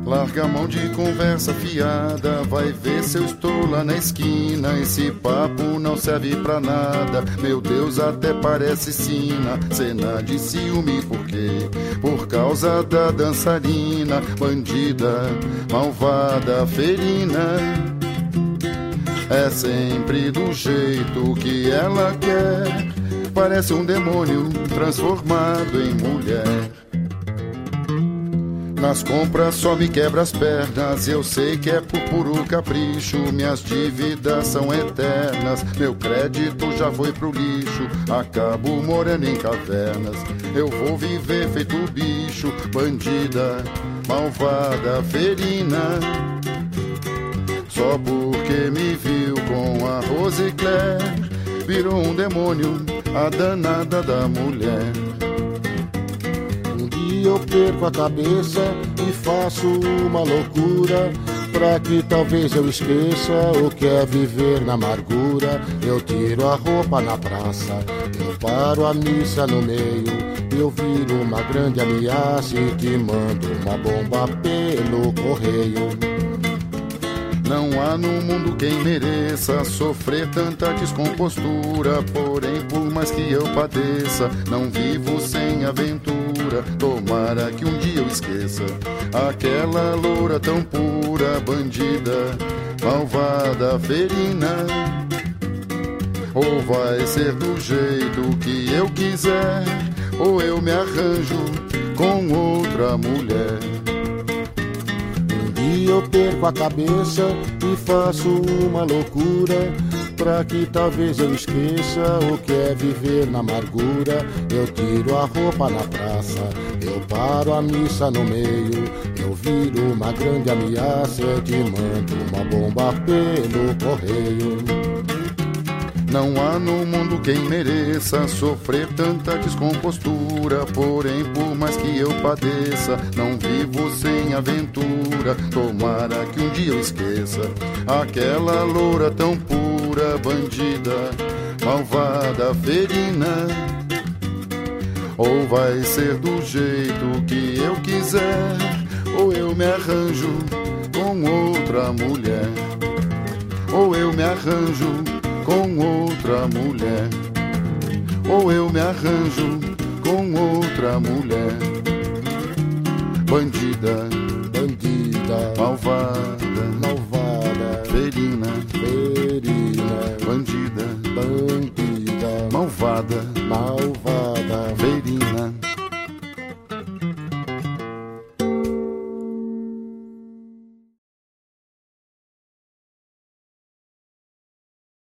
Larga a mão de conversa fiada, vai ver se eu estou lá na esquina. Esse papo não serve pra nada, meu Deus, até parece sina. Cena de ciúme, por quê? Por causa da dançarina, bandida, malvada, felina. É sempre do jeito que ela quer, parece um demônio transformado em mulher. Nas compras só me quebra as pernas, eu sei que é por puro capricho. Minhas dívidas são eternas, meu crédito já foi pro lixo. Acabo morando em cavernas, eu vou viver feito bicho. Bandida, malvada, felina, só porque me viu com a Rosicler, virou um demônio, a danada da mulher. Eu perco a cabeça e faço uma loucura, pra que talvez eu esqueça o que é viver na amargura. Eu tiro a roupa na praça, eu paro a missa no meio, eu viro uma grande ameaça e te mando uma bomba pelo correio. Não há no mundo quem mereça sofrer tanta descompostura, porém por mais que eu padeça, não vivo sem aventura. Tomara que um dia eu esqueça aquela loura tão pura, bandida, malvada, felina. Ou vai ser do jeito que eu quiser, ou eu me arranjo com outra mulher. Eu perco a cabeça e faço uma loucura, pra que talvez eu esqueça o que é viver na amargura. Eu tiro a roupa na praça, eu paro a missa no meio, eu viro uma grande ameaça e te mando uma bomba pelo correio. Não há no mundo quem mereça sofrer tanta descompostura, porém por mais que eu padeça, não vivo sem aventura. Tomara que um dia eu esqueça aquela loura tão pura, bandida, malvada, felina. Ou vai ser do jeito que eu quiser, ou eu me arranjo com outra mulher. Ou eu me arranjo com outra mulher, ou eu me arranjo com outra mulher. Bandida, bandida, malvada, malvada, felina, felina, bandida, bandida, malvada, malvada, felina.